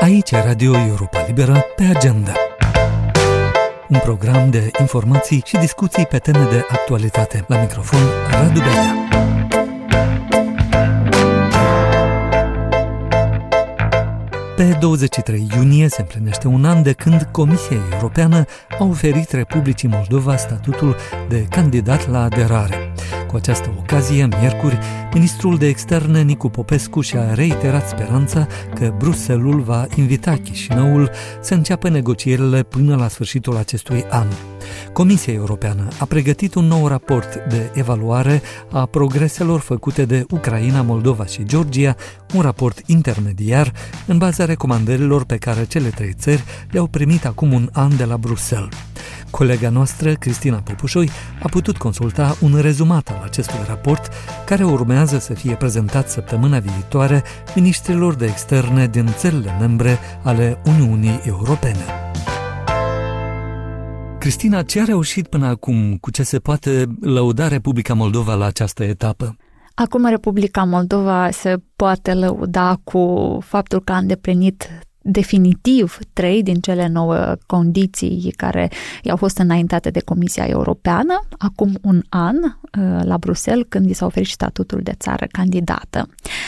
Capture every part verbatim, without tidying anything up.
Aici Radio Europa Liberă pe agenda. Un program de informații și discuții pe teme de actualitate. La microfon, Radu Belea. Pe douăzeci și trei iunie se împlinește un an de când Comisia Europeană a oferit Republicii Moldova statutul de candidat la aderare. Cu această ocazie, miercuri, ministrul de externe Nicu Popescu și-a reiterat speranța că Bruxelles va invita Chișinăul să înceapă negocierile până la sfârșitul acestui an. Comisia Europeană a pregătit un nou raport de evaluare a progreselor făcute de Ucraina, Moldova și Georgia, un raport intermediar în baza recomandărilor pe care cele trei țări le-au primit acum un an de la Bruxelles. Colega noastră, Cristina Popușoi, a putut consulta un rezumat al acestui raport, care urmează să fie prezentat săptămâna viitoare ministrilor de externe din țările membre ale Uniunii Europene. Cristina, ce a reușit până acum, cu ce se poate lăuda Republica Moldova la această etapă? Acum Republica Moldova se poate lăuda cu faptul că a îndeplinit definitiv trei din cele nouă condiții care i-au fost înaintate de Comisia Europeană acum un an la Bruxelles, când i s-a oferit statutul de țară candidată.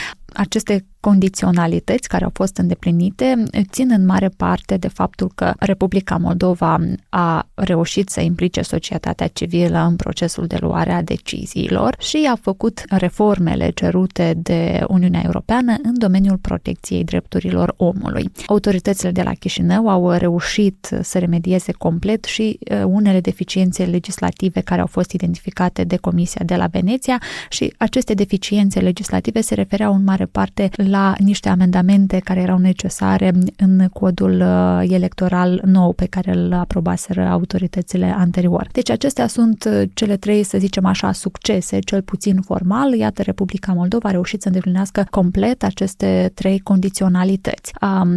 Aceste condiționalități care au fost îndeplinite țin în mare parte de faptul că Republica Moldova a reușit să implice societatea civilă în procesul de luare a deciziilor și a făcut reformele cerute de Uniunea Europeană în domeniul protecției drepturilor omului. Autoritățile de la Chișinău au reușit să remedieze complet și unele deficiențe legislative care au fost identificate de Comisia de la Veneția și aceste deficiențe legislative se refereau în mare parte la niște amendamente care erau necesare în codul electoral nou pe care îl aprobaseră autoritățile anterior. Deci acestea sunt cele trei, să zicem așa, succese, cel puțin formal. Iată, Republica Moldova a reușit să îndeplinească complet aceste trei condiționalități.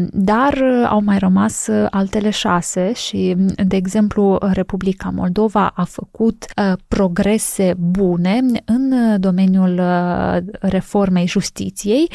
Dar au mai rămas altele șase și, de exemplu, Republica Moldova a făcut progrese bune în domeniul reformei justiției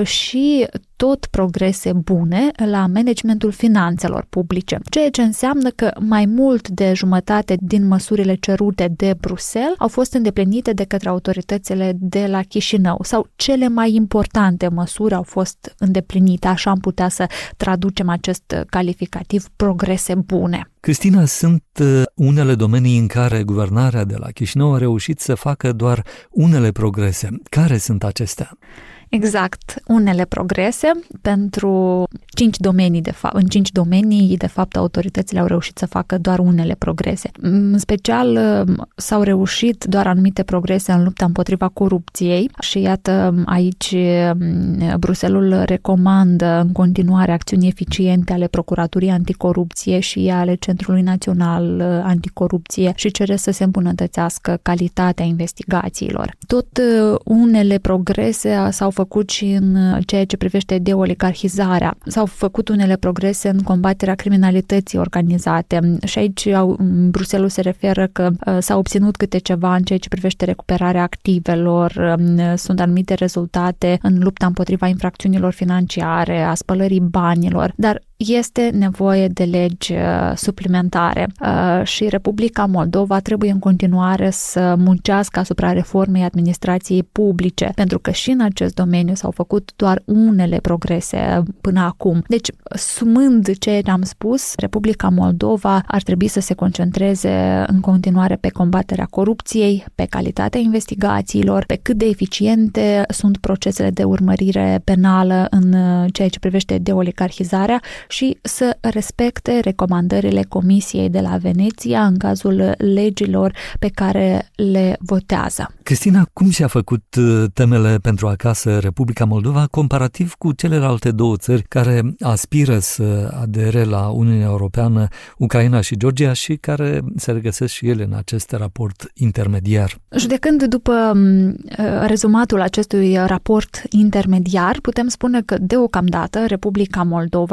și tot progrese bune la managementul finanțelor publice, ceea ce înseamnă că mai mult de jumătate din măsurile cerute de Bruxelles au fost îndeplinite de către autoritățile de la Chișinău sau cele mai importante măsuri au fost îndeplinite, așa am putea să traducem acest calificativ, progrese bune. Cristina, sunt unele domenii în care guvernarea de la Chișinău a reușit să facă doar unele progrese. Care sunt acestea? Exact, unele progrese pentru cinci domenii, de fapt. În cinci domenii, de fapt, autoritățile au reușit să facă doar unele progrese. În special, s-au reușit doar anumite progrese în lupta împotriva corupției și iată, aici Bruxelles recomandă în continuare acțiuni eficiente ale Procuraturii Anticorupție și ale Centrului Național Anticorupție și cere să se îmbunătățească calitatea investigațiilor. Tot unele progrese s-au făcut și în ceea ce privește deoligarhizarea. S-au făcut unele progrese în combaterea criminalității organizate și aici Bruxelles se referă că s-a obținut câte ceva în ceea ce privește recuperarea activelor, sunt anumite rezultate în lupta împotriva infracțiunilor financiare, a spălării banilor, dar este nevoie de legi suplimentare și Republica Moldova trebuie în continuare să muncească asupra reformei administrației publice, pentru că și în acest domeniu s-au făcut doar unele progrese până acum. Deci, sumând ceea ce am spus, Republica Moldova ar trebui să se concentreze în continuare pe combaterea corupției, pe calitatea investigațiilor, pe cât de eficiente sunt procesele de urmărire penală în ceea ce privește deoligarhizarea și să respecte recomandările Comisiei de la Veneția în cazul legilor pe care le votează. Cristina, cum și-a făcut temele pentru acasă Republica Moldova comparativ cu celelalte două țări care aspiră să adere la Uniunea Europeană, Ucraina și Georgia, și care se regăsesc și ele în acest raport intermediar? Judecând după rezumatul acestui raport intermediar, putem spune că deocamdată Republica Moldova ar fi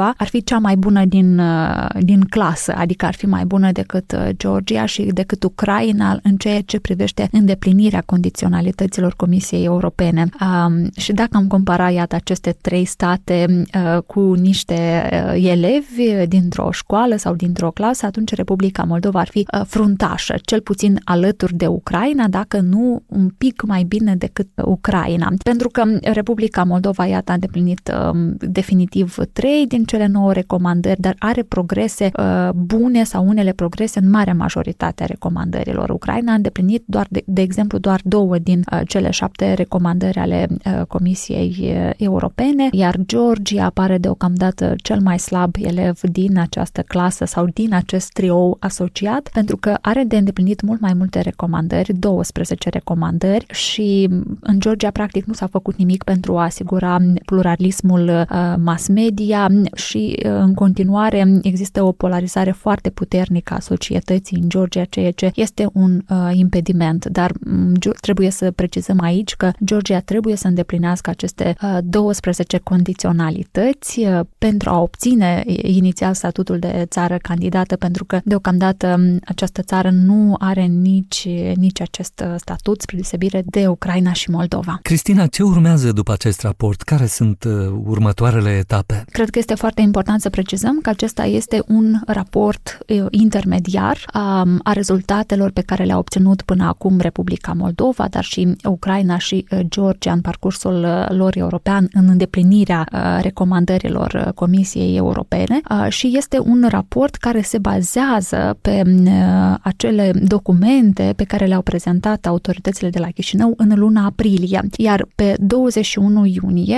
cea mai bună din, din clasă, adică ar fi mai bună decât Georgia și decât Ucraina în ceea ce privește îndeplinirea condiționalităților Comisiei Europene. Și dacă am compara, iată, aceste trei state cu niște elevi dintr-o școală sau dintr-o clasă, atunci Republica Moldova ar fi fruntașă, cel puțin alături de Ucraina, dacă nu un pic mai bine decât Ucraina. Pentru că Republica Moldova, iată, a îndeplinit um, definitiv trei din cele nouă recomandări, dar are progrese uh, bune sau unele progrese în marea majoritate a recomandărilor. Ucraina a îndeplinit doar, de, de exemplu, doar două din uh, cele șapte recomandări ale uh, Comisiei uh, Europene, iar Georgia pare deocamdată cel mai slab elev din această clasă sau din acest trio asociat, pentru că are de îndeplinit mult mai multe recomandări, douăsprezece recomandări, și în Georgia practic nu s-a făcut nimic pentru a asigura pluralismul uh, mass media și uh, în continuare există o polarizare foarte puternică a societății în Georgia, ceea ce este un uh, impediment, dar um, trebuie să precizăm aici că Georgia trebuie să îndeplinească aceste uh, douăsprezece condiționalități uh, pentru a obține inițial statutul de țară candidată, pentru că deocamdată această țară nu are nici, nici acest statut, spre deosebire de Ucraina și Moldova. Cristina, ce urmează după acest raport? Care sunt uh, următoarele etape? Cred că este foarte important să precizăm că acesta este un raport uh, intermediar um, a rezultatelor pe care le-a obținut până acum Republica Moldova, dar și Ucraina și uh, Georgia în parcursul uh, lor european în îndeplinirea uh, recomandărilor uh, Comisiei Europene uh, și este un raport care se bazează pe uh, acele documente pe care le-au prezentat autoritățile de la Chișinău în luna aprilie, iar pe douăzeci și unu iunie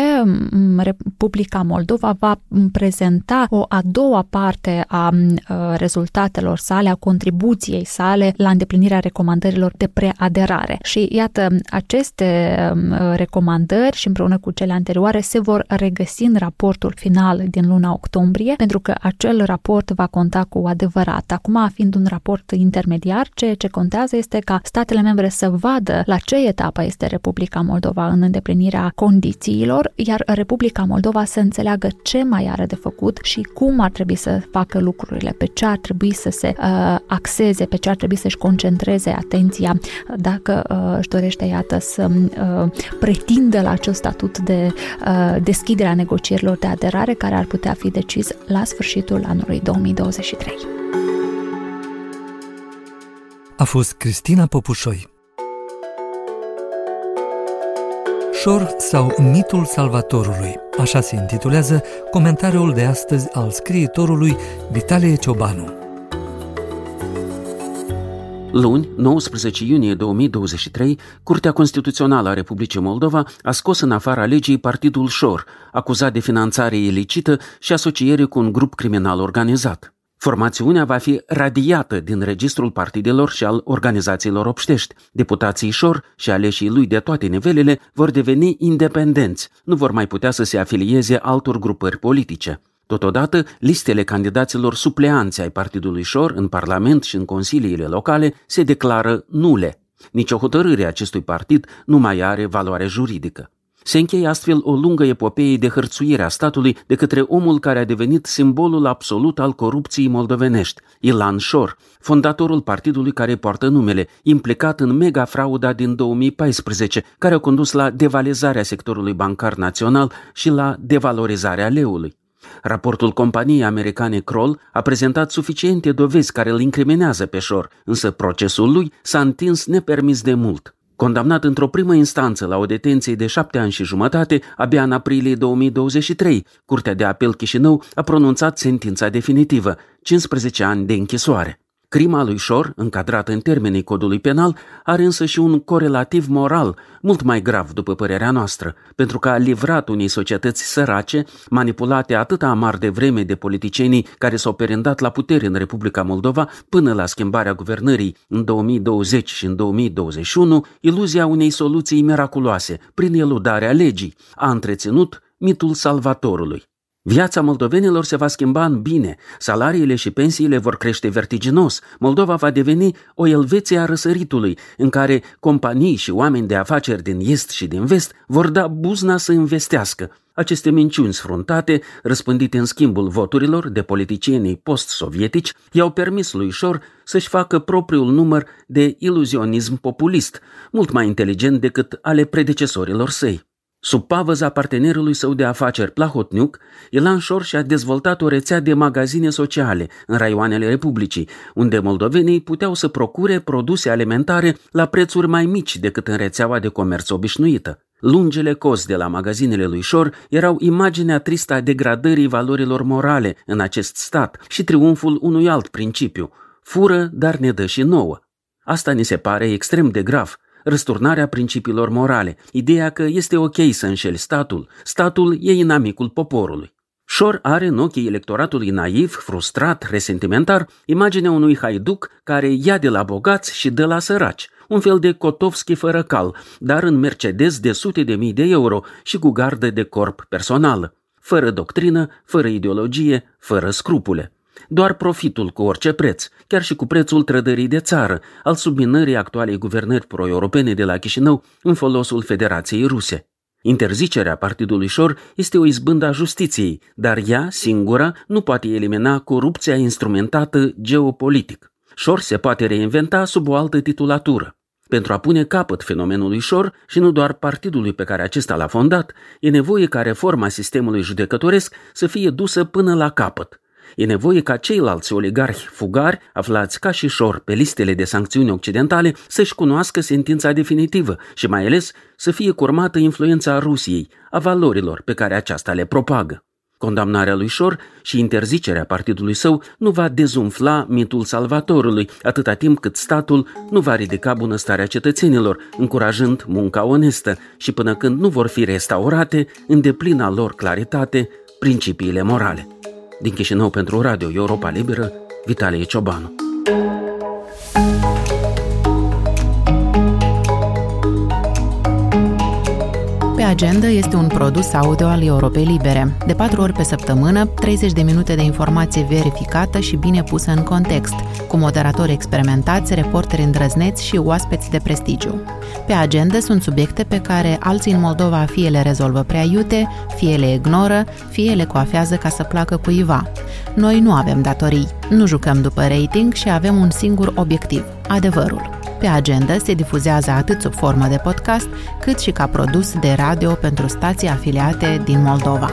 Republica Moldova va prezenta o a doua parte a rezultatelor sale, a contribuției sale la îndeplinirea recomandărilor de preaderare. Și iată, aceste recomandări și împreună cu cele anterioare se vor regăsi în raportul final din luna octombrie, pentru că acel raport va conta cu adevărat. Acum, fiind un raport intermediar, ceea ce contează este ca statele membre să vadă la ce etapă este Republica Moldova în îndeplinirea condițiilor, iar Republica Moldova să înțeleagă ce mai are de făcut și cum ar trebui să facă lucrurile, pe ce ar trebui să se uh, axeze, pe ce ar trebui să-și concentreze atenția dacă uh, își dorește, iată, să uh, pretindă la acel statut de uh, deschidere a negocierilor de aderare care ar putea fi decis la sfârșitul anului două mii douăzeci și trei. A fost Cristina Popușoi. Șor sau mitul Salvatorului, așa se intitulează comentariul de astăzi al scriitorului Vitalie Ciobanu. Luni, nouăsprezece iunie două mii douăzeci și trei, Curtea Constituțională a Republicii Moldova a scos în afara legii partidul Șor, acuzat de finanțare ilicită și asociere cu un grup criminal organizat. Formațiunea va fi radiată din registrul partidelor și al organizațiilor obștești. Deputații Șor și aleșii lui de toate nivelele vor deveni independenți, nu vor mai putea să se afilieze altor grupări politice. Totodată, listele candidaților supleanți ai partidului Șor în Parlament și în consiliile locale se declară nule. Nici o hotărâre a acestui partid nu mai are valoare juridică. Se încheie astfel o lungă epopee de hărțuire a statului de către omul care a devenit simbolul absolut al corupției moldovenești, Ilan Șor, fondatorul partidului care poartă numele, implicat în mega-frauda din două mii paisprezece, care a condus la devalizarea sectorului bancar național și la devalorizarea leului. Raportul companiei americane Kroll a prezentat suficiente dovezi care îl incriminează pe Șor, însă procesul lui s-a întins nepermis de mult. Condamnat într-o primă instanță la o detenție de șapte ani și jumătate, abia în aprilie două mii douăzeci și trei, Curtea de Apel Chișinău a pronunțat sentința definitivă, cincisprezece ani de închisoare. Crima lui Șor, încadrată în termenii codului penal, are însă și un corelativ moral, mult mai grav după părerea noastră, pentru că a livrat unei societăți sărace, manipulate atât amar de vreme de politicienii care s-au perindat la putere în Republica Moldova până la schimbarea guvernării în două mii douăzeci și în două mii douăzeci și unu, iluzia unei soluții miraculoase, prin eludarea legii, a întreținut mitul Salvatorului. Viața moldovenilor se va schimba în bine, salariile și pensiile vor crește vertiginos, Moldova va deveni o Elveția a răsăritului, în care companii și oameni de afaceri din est și din vest vor da buzna să investească. Aceste minciuni sfruntate, răspândite în schimbul voturilor de politicienii post-sovietici, i-au permis lui Șor să-și facă propriul număr de iluzionism populist, mult mai inteligent decât ale predecesorilor săi. Sub pavăza partenerului său de afaceri Plahotniuc, Ilan Șor și-a dezvoltat o rețea de magazine sociale în raioanele Republicii, unde moldovenii puteau să procure produse alimentare la prețuri mai mici decât în rețeaua de comerț obișnuită. Lungele cozi de la magazinele lui Șor erau imaginea tristă a degradării valorilor morale în acest stat și triumful unui alt principiu: fură, dar ne dă și nouă. Asta ni se pare extrem de grav. Răsturnarea principiilor morale, ideea că este ok să înșeli statul, statul e inamicul poporului. Șor are în ochii electoratului naiv, frustrat, resentimentar, imaginea unui haiduc care ia de la bogați și dă la săraci, un fel de Kotovski fără cal, dar în Mercedes de sute de mii de euro și cu gardă de corp personală, fără doctrină, fără ideologie, fără scrupule. Doar profitul cu orice preț, chiar și cu prețul trădării de țară, al subminării actualei guvernări pro-europene de la Chișinău în folosul Federației Ruse. Interzicerea partidului Șor este o izbândă a justiției, dar ea, singura, nu poate elimina corupția instrumentată geopolitic. Șor se poate reinventa sub o altă titulatură. Pentru a pune capăt fenomenului Șor și nu doar partidului pe care acesta l-a fondat, e nevoie ca reforma sistemului judecătoresc să fie dusă până la capăt. E nevoie ca ceilalți oligarhi fugari, aflați ca și Șor pe listele de sancțiuni occidentale, să-și cunoască sentința definitivă și mai ales să fie curmată influența Rusiei, a valorilor pe care aceasta le propagă. Condamnarea lui Șor și interzicerea partidului său nu va dezumfla mitul salvatorului, atâta timp cât statul nu va ridica bunăstarea cetățenilor, încurajând munca onestă și până când nu vor fi restaurate, în deplina lor claritate, principiile morale. Din Chișinău pentru Radio Europa Liberă, Vitalie Ciobanu. Pe agenda este un produs audio al Europei Libere. De patru ori pe săptămână, treizeci de minute de informație verificată și bine pusă în context, cu moderatori experimentați, reporteri îndrăzneți și oaspeți de prestigiu. Pe agenda sunt subiecte pe care alții în Moldova fie le rezolvă prea iute, fie le ignoră, fie le coafează ca să placă cuiva. Noi nu avem datorii, nu jucăm după rating și avem un singur obiectiv: adevărul. Pe agenda se difuzează atât sub formă de podcast, cât și ca produs de radio pentru stații afiliate din Moldova.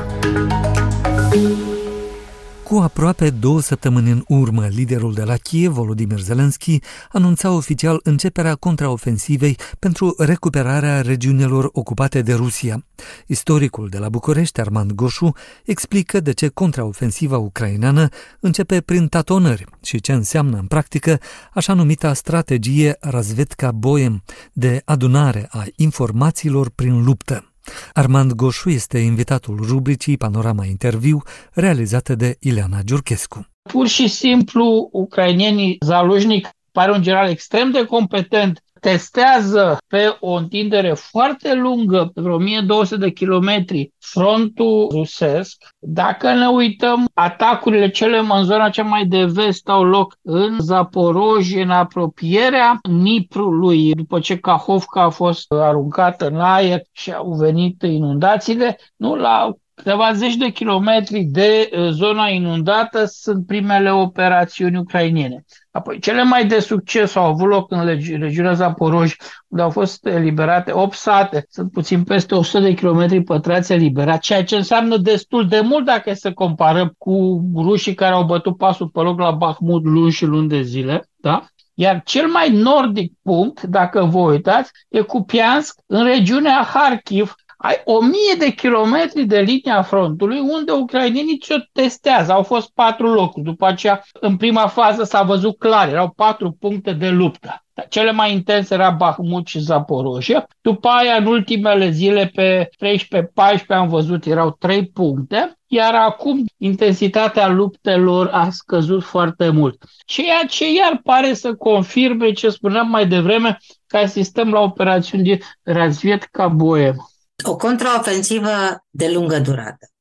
Cu aproape două săptămâni în urmă, liderul de la Kiev, Volodymyr Zelensky, anunța oficial începerea contraofensivei pentru recuperarea regiunilor ocupate de Rusia. Istoricul de la București, Armand Goșu, explică de ce contraofensiva ucraineană începe prin tatonări și ce înseamnă în practică așa numita strategie Razvedka Boiem, de adunare a informațiilor prin luptă. Armand Goșu este invitatul rubricii Panorama Interviu, realizată de Ileana Giurchescu. Pur și simplu, ucrainenii, Zaluzhnic pare un general extrem de competent, testează pe o întindere foarte lungă, vreo o mie două sute de kilometri, frontul rusesc. Dacă ne uităm, atacurile cele în zona cea mai de vest au loc în Zaporojie, în apropierea Niprului, după ce Kahovka a fost aruncată în aer și au venit inundațiile, nu la câteva zeci de kilometri de zona inundată sunt primele operațiuni ucrainene. Apoi, cele mai de succes au avut loc în regiunea Zaporoj, unde au fost eliberate opt sate, sunt puțin peste o sută de kilometri pătrați eliberați, ceea ce înseamnă destul de mult dacă să comparăm cu rușii care au bătut pasul pe loc la Bahmut luni și luni de zile, da? Iar cel mai nordic punct, dacă vă uitați, e Kupiansk, în regiunea Kharkiv. Ai o mie de kilometri de linia frontului unde ucrainenii ți-o testează. Au fost patru locuri. După aceea, în prima fază s-a văzut clar, erau patru puncte de luptă. Cele mai intense era Bahmut și Zaporojie. După aia, în ultimele zile, pe treisprezece paisprezece, am văzut, erau trei puncte. Iar acum, intensitatea luptelor a scăzut foarte mult. Ceea ce iar pare să confirme ce spuneam mai devreme, că asistăm la operațiuni de Razvedka Boiem. O contraofensivă de lungă durată.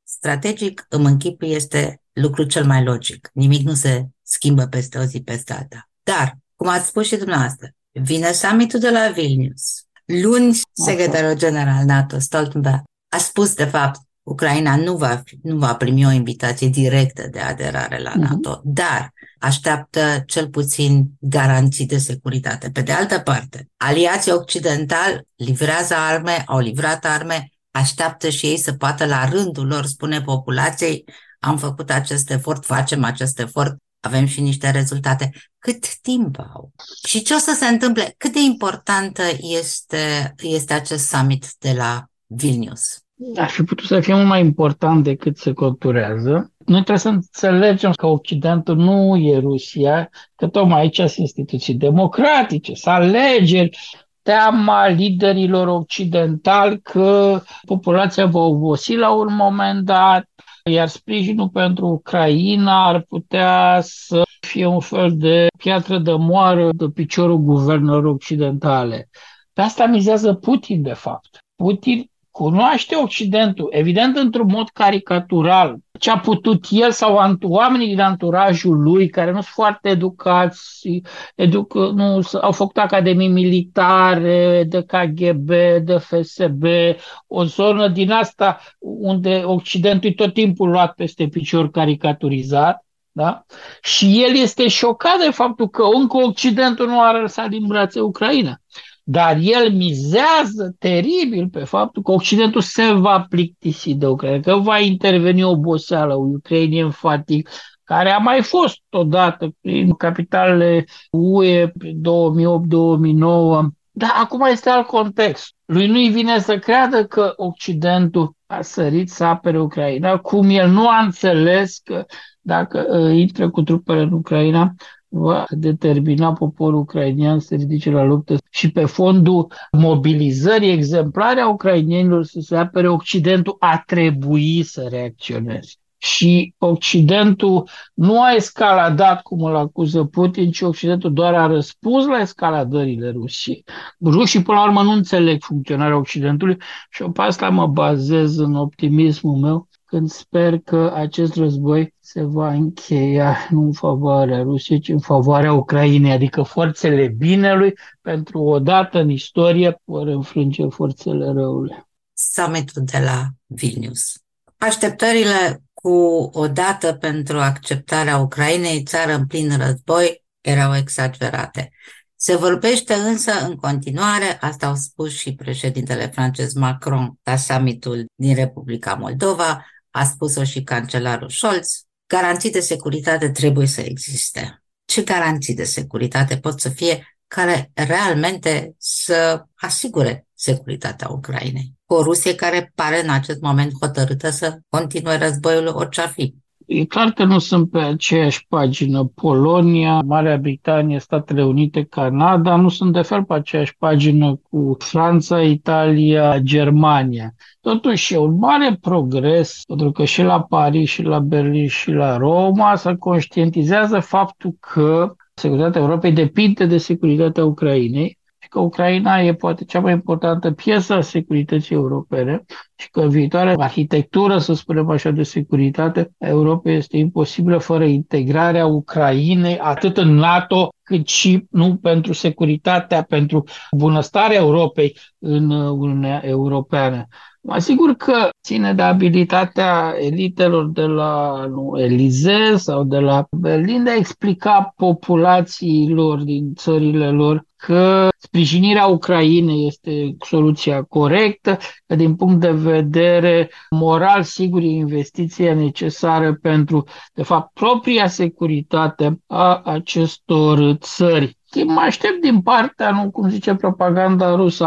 strategic, îmi închipui, este lucru cel mai logic. Nimic nu se schimbă peste o zi, peste alta. Dar, cum ați spus și dumneavoastră, vine summitul de la Vilnius. Luni, secretarul general NATO, Stoltenberg, a spus, de fapt, Ucraina nu va, nu va primi o invitație directă de aderare la NATO, uh-huh. dar așteaptă cel puțin garanții de securitate. Pe de altă parte, aliații occidentali livrează arme, au livrat arme, așteaptă și ei să poată la rândul lor spune populației: am făcut acest efort, facem acest efort, avem și niște rezultate. Cât timp au? Și ce o să se întâmple? Cât de importantă este, este acest summit de la Vilnius? Ar fi putut să fie mult mai important decât se conturează. Noi trebuie să înțelegem că Occidentul nu e Rusia, că tocmai aici sunt instituții democratice, sunt alegeri. Teama liderilor occidentali că populația va obosi la un moment dat, iar sprijinul pentru Ucraina ar putea să fie un fel de piatră de moară de piciorul guvernelor occidentale. Pe asta mizează Putin, de fapt. Putin cunoaște Occidentul, evident într-un mod caricatural. Ce a putut el sau oamenii din anturajul lui, care nu sunt foarte educați, educ, nu, au făcut academii militare, de K G B, de F S B, o zonă din asta unde Occidentul e tot timpul luat peste picior, caricaturizat. Da? Și el este șocat de faptul că încă Occidentul nu a lăsat din brațe Ucraina. Dar el mizează teribil pe faptul că Occidentul se va plictisi de Ucraina, că va interveni oboseală ucrainien fatig, care a mai fost odată prin capitalele U E două mii opt două mii nouă. Dar acum este alt context. Lui nu-i vine să creadă că Occidentul a sărit să apere Ucraina, cum el nu a înțeles că dacă uh, intră cu trupele în Ucraina, va determina poporul ucrainian să se ridice la luptă și pe fondul mobilizării exemplare a ucrainienilor să se apere, Occidentul a trebuit să reacționeze. Și Occidentul nu a escaladat cum îl acuză Putin, ci Occidentul doar a răspuns la escaladările Rusiei. Rușii, până la urmă, nu înțeleg funcționarea Occidentului și pe asta mă bazez în optimismul meu, când sper că acest război se va încheia nu în favoarea Rusiei, ci în favoarea Ucrainei, adică forțele binelui, pentru o dată în istorie, vor înfrânge forțele răului. Summitul de la Vilnius. Așteptările cu o dată pentru acceptarea Ucrainei, țară în plin război, erau exagerate. Se vorbește însă în continuare, asta au spus și președintele francez Macron la summitul din Republica Moldova, a spus-o și cancelarul Scholz, garanții de securitate trebuie să existe. Ce garanții de securitate pot să fie care realmente să asigure securitatea Ucrainei? O Rusie care pare în acest moment hotărâtă să continue războiul orice-ar fi. E clar că nu sunt pe aceeași pagină. Polonia, Marea Britanie, Statele Unite, Canada nu sunt de fel pe aceeași pagină cu Franța, Italia, Germania. Totuși e un mare progres, pentru că și la Paris, și la Berlin, și la Roma se conștientizează faptul că securitatea Europei depinde de securitatea Ucrainei și că Ucraina e poate cea mai importantă piesă a securității europene și că viitoarea arhitectură, să spunem așa, de securitate a Europei este imposibilă fără integrarea Ucrainei atât în NATO cât și nu pentru securitatea, pentru bunăstarea Europei în Uniunea Europeană. Mă asigur că ține de abilitatea elitelor de la nu, Elisee sau de la Berlin de a explica populațiilor din țările lor că sprijinirea Ucrainei este soluția corectă, că din punct de vedere moral, sigur, e investiția necesară pentru, de fapt, propria securitate a acestor țări. Mă aștept din partea, nu cum zice propaganda rusă,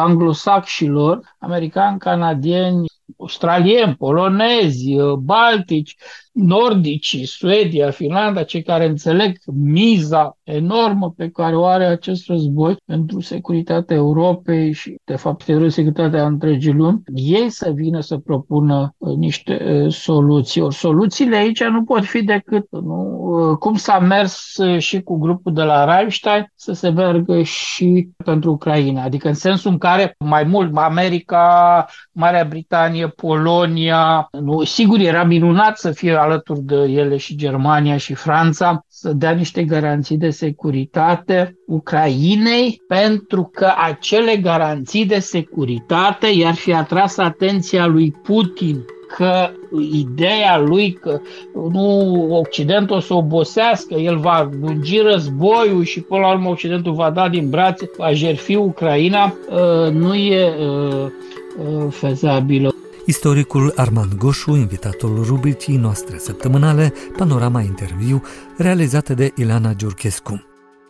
anglosaxilor, americani, canadieni, australieni, polonezi, baltici, nordicii, Suedia, Finlanda, cei care înțeleg miza enormă pe care o are acest război pentru securitatea Europei și, de fapt, pentru securitatea întregii lumi, ei să vină să propună niște uh, soluții. Or, soluțiile aici nu pot fi decât nu, uh, cum s-a mers și cu grupul de la Rammstein, să se meargă și pentru Ucraina. Adică în sensul în care mai mult America, Marea Britanie, Polonia, nu, sigur era minunat să fie alături de ele și Germania și Franța, să dea niște garanții de securitate Ucrainei, pentru că acele garanții de securitate i-ar fi atras atenția lui Putin că ideea lui că nu Occidentul o să obosească, el va lungi războiul și până la urmă Occidentul va da din brațe, va jertfi Ucraina, nu e fezabilă. Istoricul Armand Goșu, invitatul rubricii noastre săptămânale, Panorama Interviu, realizată de Ileana Giurchescu.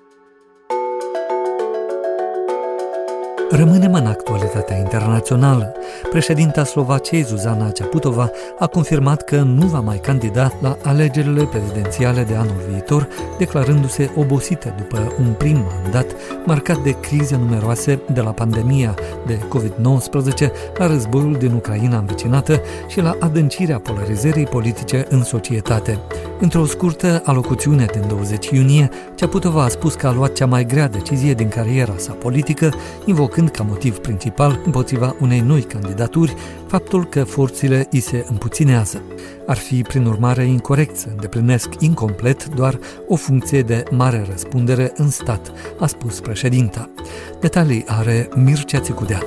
Rămânem în actualitatea internațională. Președinta Slovaciei, Zuzana Čaputová, a confirmat că nu va mai candida la alegerile prezidențiale de anul viitor, declarându-se obosită după un prim mandat marcat de crize numeroase, de la pandemia de covid nouăsprezece la războiul din Ucraina învecinată și la adâncirea polarizării politice în societate. Într-o scurtă alocuțiune din douăzeci iunie, Čaputová a spus că a luat cea mai grea decizie din cariera sa politică, invocând ca motiv principal împotriva unei noi candidaturi faptul că forțele îi se împuținează. Ar fi, prin urmare, incorect să îndeplinesc incomplet doar o funcție de mare răspundere în stat, a spus președinta. Detalii are Mircea Țicudean.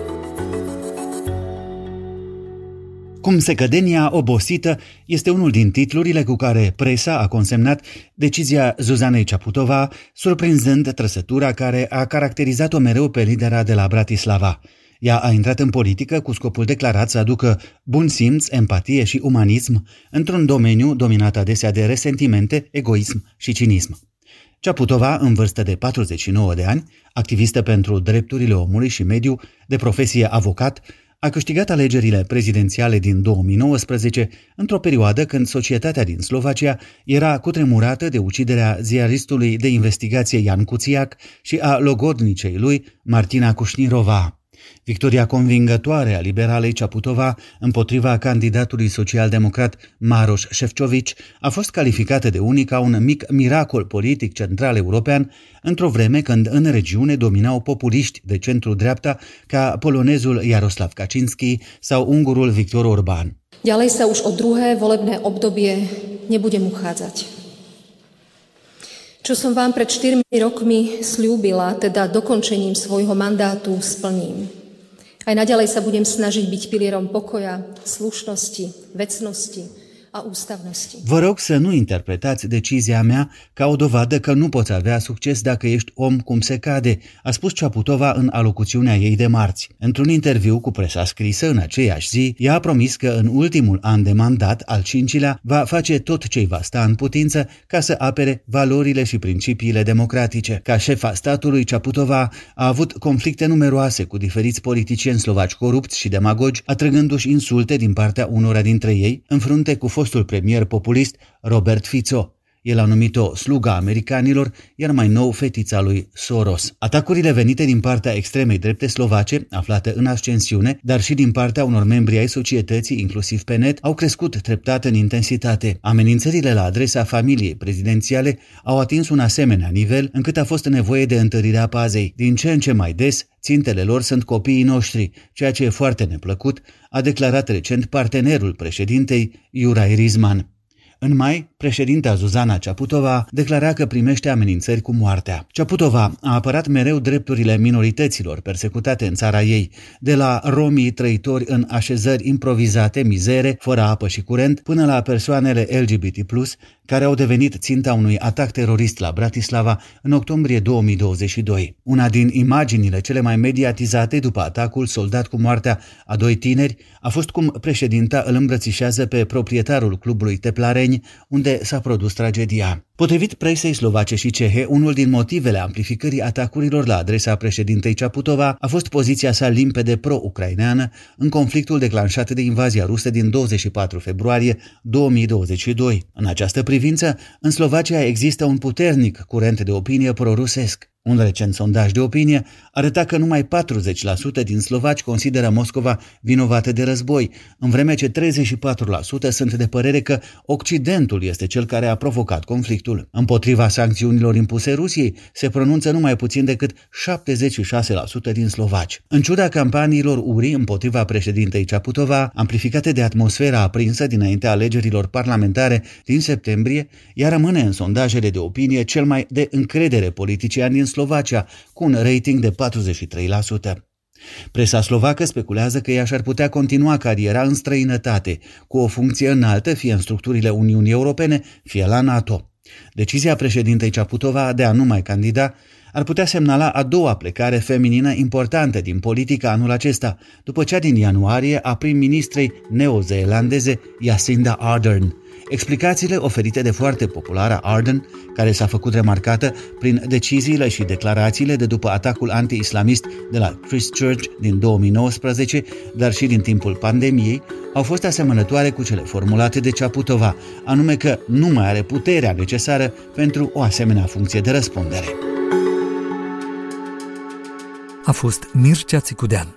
Cum secădenia obosită este unul din titlurile cu care presa a consemnat decizia Zuzanei Čaputová, surprinzând trăsătura care a caracterizat-o mereu pe lidera de la Bratislava. Ea a intrat în politică cu scopul declarat să aducă bun simț, empatie și umanism într-un domeniu dominat adesea de resentimente, egoism și cinism. Čaputová, în vârstă de patruzeci și nouă de ani, activistă pentru drepturile omului și mediu, de profesie avocat, a câștigat alegerile prezidențiale din două mii nouăsprezece, într-o perioadă când societatea din Slovacia era cutremurată de uciderea ziaristului de investigație Jan Kuciak și a logodnicei lui Martina Kušnírova. Victoria convingătoare a liberalei Čaputová împotriva candidatului social-democrat Maroš Šefčovič a fost calificată de unii ca un mic miracol politic central european, într-o vreme când în regiune dominau populiști de centru-dreapta ca polonezul Jaroslav Kaczynski sau ungurul Viktor Orbán. Ďalej sa už o druhé volebné obdobie nebudem uchádzať. Čo som vám pred štyrmi rokmi sľúbila, teda dokončením svojho mandátu splním. Aj naďalej sa budem snažiť byť pilierom pokoja, slušnosti, vecnosti a ústavnosti. Vă rog să nu interpretați decizia mea ca o dovadă că nu poți avea succes dacă ești om cum se cade, a spus Čaputová în alocuțiunea ei de marți. Într-un interviu cu presa scrisă în aceeași zi, ea a promis că în ultimul an de mandat, al cincilea, va face tot ce-i va sta în putință ca să apere valorile și principiile democratice. Ca șefa statului, Čaputová a avut conflicte numeroase cu diferiți politicieni slovaci corupți și demagogi, atrăgându-și insulte din partea unora dintre ei, în frunte cu fostul premier populist Robert Fico. El a numit-o sluga americanilor, iar mai nou fetița lui Soros. Atacurile venite din partea extremei drepte slovace, aflate în ascensiune, dar și din partea unor membri ai societății, inclusiv pe net, au crescut treptat în intensitate. Amenințările la adresa familiei prezidențiale au atins un asemenea nivel încât a fost nevoie de întărirea pazei. Din ce în ce mai des, țintele lor sunt copiii noștri, ceea ce e foarte neplăcut, a declarat recent partenerul președintei, Juraj Rizman. În mai, președinta Zuzana Čaputová declara că primește amenințări cu moartea. Čaputová a apărat mereu drepturile minorităților persecutate în țara ei, de la romii trăitori în așezări improvizate, mizere, fără apă și curent, până la persoanele L G B T plus, care au devenit ținta unui atac terorist la Bratislava în octombrie două mii douăzeci și doi. Una din imaginile cele mai mediatizate după atacul soldat cu moartea a doi tineri a fost cum președinta îl îmbrățișează pe proprietarul clubului Teplareni, unde s-a produs tragedia. Potrivit presei slovace și cehe, unul din motivele amplificării atacurilor la adresa președintei Čaputová a fost poziția sa limpede pro-ucraineană în conflictul declanșat de invazia rusă din douăzeci și patru februarie două mii douăzeci și doi. În această privință, în Slovacia există un puternic curent de opinie pro-rusesc. Un recent sondaj de opinie arăta că numai patruzeci la sută din slovaci consideră Moscova vinovată de război, în vreme ce treizeci și patru la sută sunt de părere că Occidentul este cel care a provocat conflictul. Împotriva sancțiunilor impuse Rusiei se pronunță numai puțin decât șaptezeci și șase la sută din slovaci. În ciuda campaniilor urii împotriva președintei Čaputová, amplificate de atmosfera aprinsă dinaintea alegerilor parlamentare din septembrie, ea rămâne în sondajele de opinie cel mai de încredere politician din Slovacia, cu un rating de patruzeci și trei la sută. Presa slovacă speculează că ea și-ar putea continua cariera în străinătate, cu o funcție înaltă, fie în structurile Uniunii Europene, fie la NATO. Decizia președintei Čaputová de a nu mai candida ar putea semnala a doua plecare feminină importantă din politica anul acesta, după cea din ianuarie a prim-ministrei neozeelandeze Jacinda Ardern. Explicațiile oferite de foarte populara Ardern, care s-a făcut remarcată prin deciziile și declarațiile de după atacul anti-islamist de la Christchurch din două mii nouăsprezece, dar și din timpul pandemiei, au fost asemănătoare cu cele formulate de Čaputová, anume că nu mai are puterea necesară pentru o asemenea funcție de răspundere. A fost Mircea Țicudean.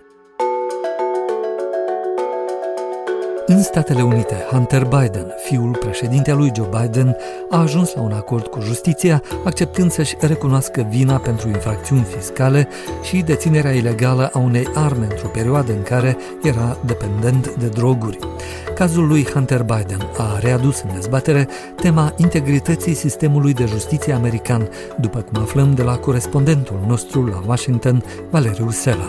În Statele Unite, Hunter Biden, fiul președintelui Joe Biden, a ajuns la un acord cu justiția, acceptând să-și recunoască vina pentru infracțiuni fiscale și deținerea ilegală a unei arme într-o perioadă în care era dependent de droguri. Cazul lui Hunter Biden a readus în dezbatere tema integrității sistemului de justiție american, după cum aflăm de la corespondentul nostru la Washington, Valeriu Sela.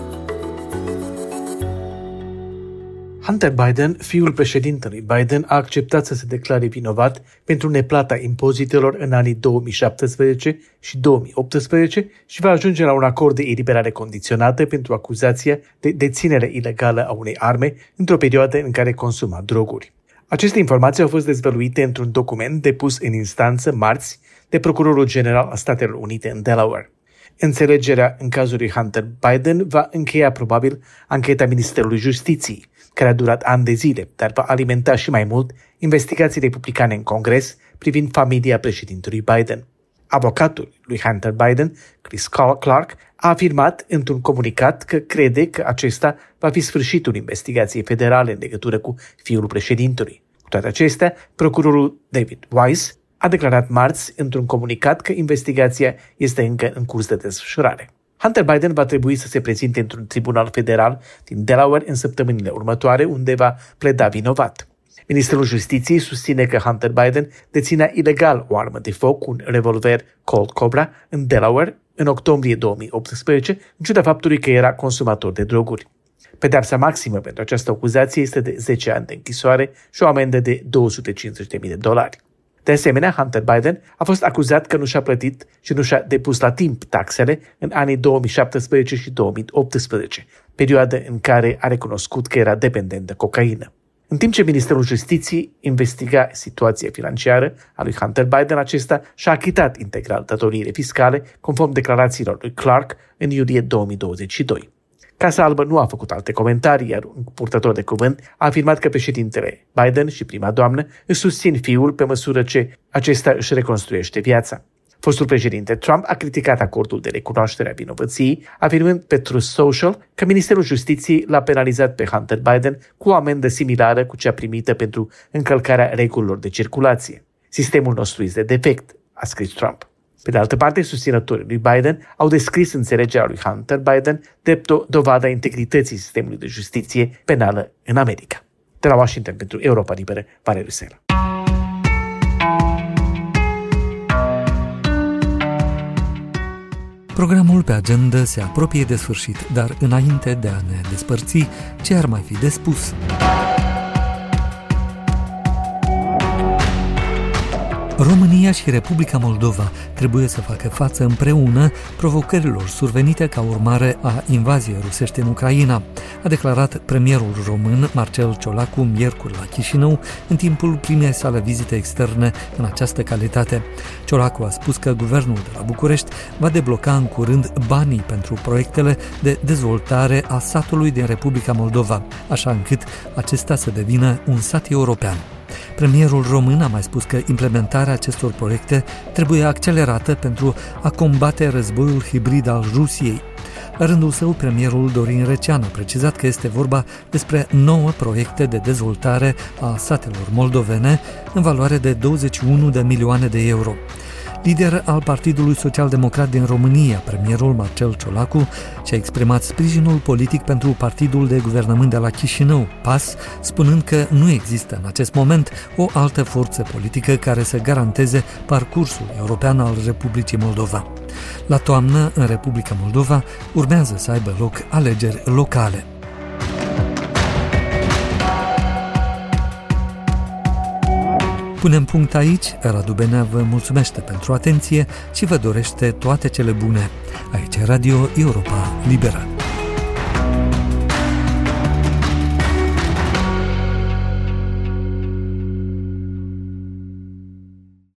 Hunter Biden, fiul președintelui Biden, a acceptat să se declare vinovat pentru neplata impozitelor în anii două mii șaptesprezece și două mii optsprezece și va ajunge la un acord de eliberare condiționată pentru acuzația de deținere ilegală a unei arme într-o perioadă în care consuma droguri. Aceste informații au fost dezvăluite într-un document depus în instanță marți de Procurorul General al Statelor Unite în Delaware. Înțelegerea în cazul lui Hunter Biden va încheia probabil ancheta Ministerului Justiției, care a durat ani de zile, dar va alimenta și mai mult investigații republicane în Congres privind familia președintelui Biden. Avocatul lui Hunter Biden, Chris Clark, a afirmat într-un comunicat că crede că acesta va fi sfârșitul investigației federale în legătură cu fiul președintelui. Cu toate acestea, procurorul David Weiss a declarat marți într-un comunicat că investigația este încă în curs de desfășurare. Hunter Biden va trebui să se prezinte într-un tribunal federal din Delaware în săptămânile următoare, unde va pleda vinovat. Ministerul Justiției susține că Hunter Biden deținea ilegal o armă de foc, un revolver Colt Cobra, în Delaware în octombrie două mii optsprezece, în ciuda faptului că era consumator de droguri. Pedeapsa maximă pentru această acuzație este de zece ani de închisoare și o amendă de două sute cincizeci de mii de dolari. De asemenea, Hunter Biden a fost acuzat că nu și-a plătit și nu și-a depus la timp taxele în anii două mii șaptesprezece și două mii optsprezece, perioadă în care a recunoscut că era dependent de cocaină. În timp ce Ministerul Justiției investiga situația financiară a lui Hunter Biden, acesta și-a achitat integral datoriile fiscale, conform declarațiilor lui Clark în iulie două mii douăzeci și doi. Casa Albă nu a făcut alte comentarii, iar un purtător de cuvânt a afirmat că președintele Biden și prima doamnă își susțin fiul pe măsură ce acesta își reconstruiește viața. Fostul președinte Trump a criticat acordul de recunoaștere a vinovăției, afirmând pe Truth Social că Ministerul Justiției l-a penalizat pe Hunter Biden cu o amendă similară cu cea primită pentru încălcarea regulilor de circulație. Sistemul nostru este defect, a scris Trump. Pe de altă parte, susținătorii lui Biden au descris înțelegerea lui Hunter Biden drept o dovadă a integrității sistemului de justiție penală în America. De la Washington pentru Europa Liberă, Valeriu Sela. Programul pe agenda se apropie de sfârșit, dar înainte de a ne despărți, ce ar mai fi de spus? România și Republica Moldova trebuie să facă față împreună provocărilor survenite ca urmare a invaziei rusești în Ucraina, a declarat premierul român Marcel Ciolacu miercuri la Chișinău în timpul primei sale vizite externe în această calitate. Ciolacu a spus că guvernul de la București va debloca în curând banii pentru proiectele de dezvoltare a satului din Republica Moldova, așa încât acesta să devină un sat european. Premierul român a mai spus că implementarea acestor proiecte trebuie accelerată pentru a combate războiul hibrid al Rusiei. La rândul său, premierul Dorin Recean a precizat că este vorba despre nouă proiecte de dezvoltare a satelor moldovene în valoare de douăzeci și unu de milioane de euro. Lider al Partidului Social-Democrat din România, premierul Marcel Ciolacu și-a exprimat sprijinul politic pentru partidul de guvernământ de la Chișinău, P A S, spunând că nu există în acest moment o altă forță politică care să garanteze parcursul european al Republicii Moldova. La toamnă, în Republica Moldova, urmează să aibă loc alegeri locale. Punem punct aici, Radu Benea vă mulțumește pentru atenție și vă dorește toate cele bune. Aici Radio Europa Liberă.